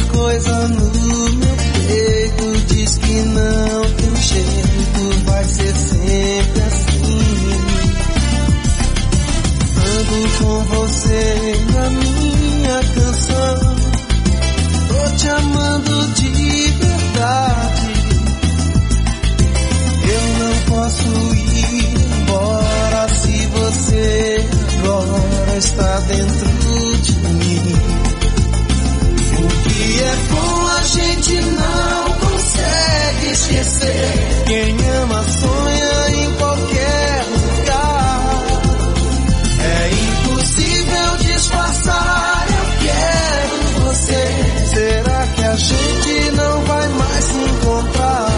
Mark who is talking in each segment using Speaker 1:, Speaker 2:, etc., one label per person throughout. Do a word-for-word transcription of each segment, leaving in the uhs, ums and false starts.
Speaker 1: coisa no meu peito diz que não tem jeito, vai ser sempre assim. Ando com você na minha canção, tô te amando de verdade. Eu não posso ir embora se você agora está dentro de mim. O que é bom a gente não consegue esquecer. Quem ama sonha em qualquer lugar. É impossível disfarçar, eu quero você. Será que a gente não vai mais se encontrar?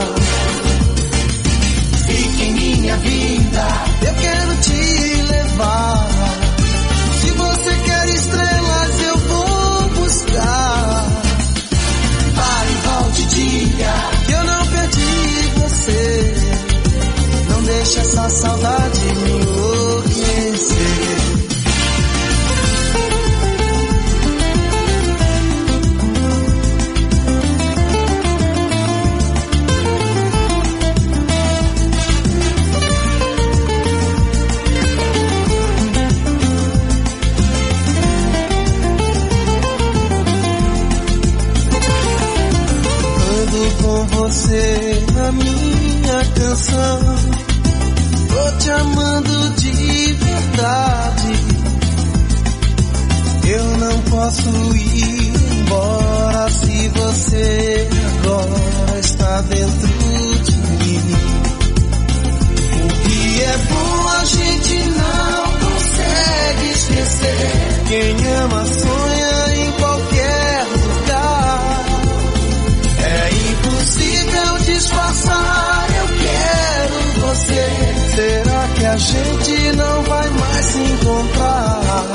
Speaker 1: Fique em minha vida, eu quero te levar. Se você quer estrelas, eu vou buscar. Pare e volte e diga que eu não perdi você. Não deixe essa saudade me enlouquecer. Com você na minha canção, tô te amando de verdade. Eu não posso ir embora se você agora está dentro de mim. O que é bom a gente não consegue esquecer. Quem ama sonha em qualquer lugar. É impossível disfarçar, eu quero você. Será que a gente não vai mais se encontrar?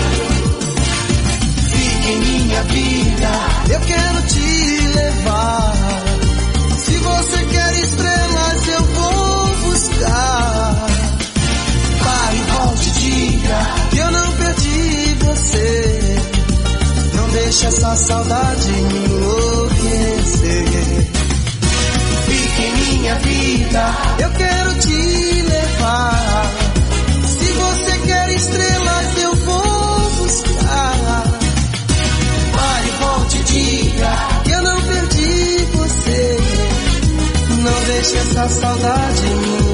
Speaker 1: Fique em minha vida, eu quero te levar. Se você quer estrelas, eu vou buscar. Pare e volte e diga que eu não perdi você. Não deixe essa saudade me enlouquecer. Fique em minha vida, eu quero te levar. Se você quer estrelas, eu vou buscar. Pare e volte e diga que eu não perdi você. Não deixe essa saudade me